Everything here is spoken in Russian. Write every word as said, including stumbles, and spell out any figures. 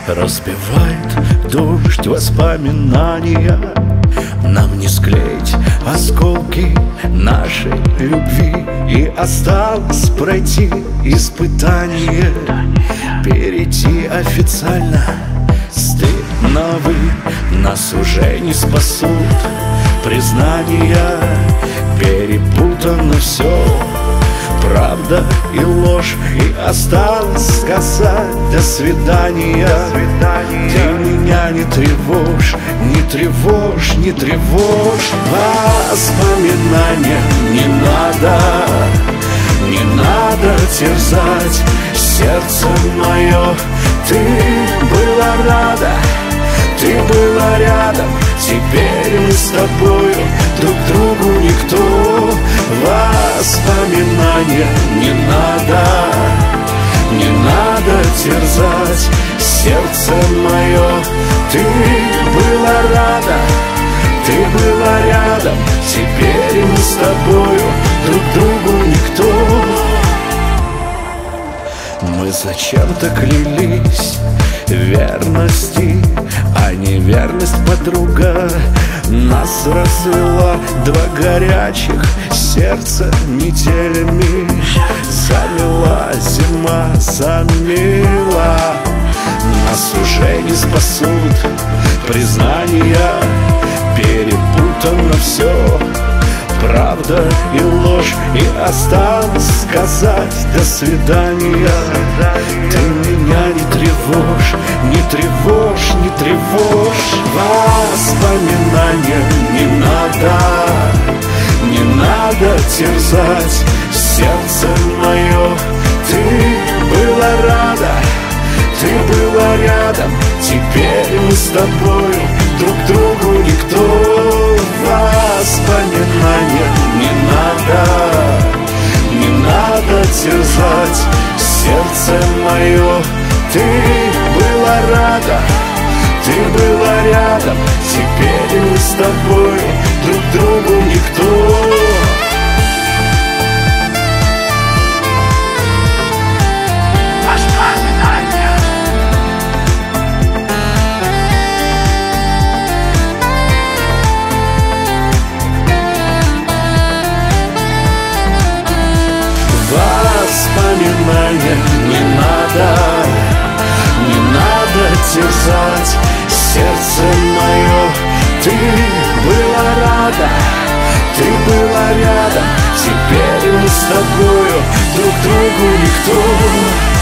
Разбивает дождь воспоминания. Нам не склеить осколки нашей любви, и осталось пройти испытание, перейти официально. Стыд, но вы нас уже не спасут признания. Перепутано все, правда и ложь, и осталось сказать до свидания. Ты меня не тревожь, не тревожь, не тревожь. Воспоминания не надо, не надо терзать сердце мое. Ты была рада, ты была рядом, теперь мы с тобою друг другу никто. Воспоминания не надо, не надо терзать сердце мое. Ты была рада, ты была рядом, теперь мы с тобою друг другу никто. Мы зачем-то клялись верности, а неверность, подруга, нас развела. Два горячих сердца неделями замела зима, замела. Нас уже не спасут признания. Перепутано все, правда и ложь, и осталось сказать до свидания. Ты меня не тревожь, не тревожь, не тревожь. Воспоминания не надо, не надо терзать сердце мое. Ты была рада, ты была рядом, теперь мы с тобой друг другу никто. Воспоминания не надо, не надо терзать сердце мое. Ты была рада, ты была рядом, теперь мы с тобой друг другу никто. Воспоминания не надо, не надо терзать сердце мое. Ты была рада, ты была рядом, теперь мы с тобою друг другу никто.